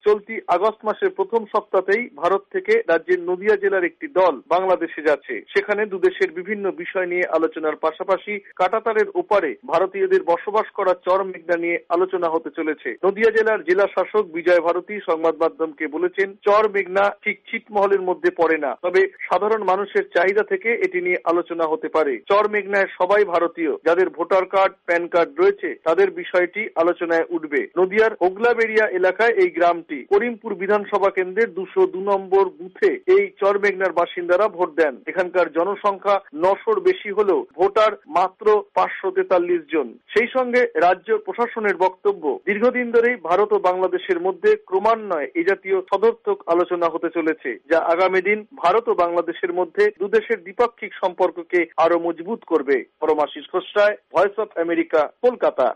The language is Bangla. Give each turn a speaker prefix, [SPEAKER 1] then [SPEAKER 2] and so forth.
[SPEAKER 1] চলতি আগস্ট মাসের প্রথম সপ্তাহেই ভারত থেকে রাজ্যের নদিয়া জেলার একটি দল বাংলাদেশে যাচ্ছে। সেখানে দুদেশের বিভিন্ন বিষয় নিয়ে আলোচনার পাশাপাশি কাঁটাতারের ওপারে ভারতীয়দের বসবাস করা চর মেঘনা নিয়ে আলোচনা হতে চলেছে। নদিয়া জেলার জেলা শাসক বিজয় ভারতী সংবাদ মাধ্যমকে বলেছেন, চর মেঘনা ঠিক ছিটমহলের মধ্যে পড়ে না, তবে সাধারণ মানুষের চাহিদা থেকে এটি নিয়ে আলোচনা হতে পারে। চর মেঘনায় সবাই ভারতীয়, যাদের ভোটার কার্ড, প্যান কার্ড রয়েছে তাদের বিষয়টি আলোচনায় উঠবে। নদিয়ার ওগলাবেড়িয়া এলাকায় এই গ্রামটি। করিমপুর বিধানসভা কেন্দ্রের 202 নম্বর বুথে এই চর মেঘনার বাসিন্দারা ভোট দেন। এখানকার জনসংখ্যা 900-র বেশি হলেও ভোটার মাত্র 543 জন। সেই সঙ্গে রাজ্য প্রশাসনের বক্তব্য, দীর্ঘদিন ধরেই ভারত ও বাংলাদেশের মধ্যে ক্রমান্বয়ে এই জাতীয় সদর্থক আলোচনা হতে চলেছে, যা আগামী দিন ভারত ও বাংলাদেশের মধ্যে দুদেশের দ্বিপাক্ষিক সম্পর্ককে আরো মজবুত করবে। Paramashis Khosray, voice of America, Kolkata.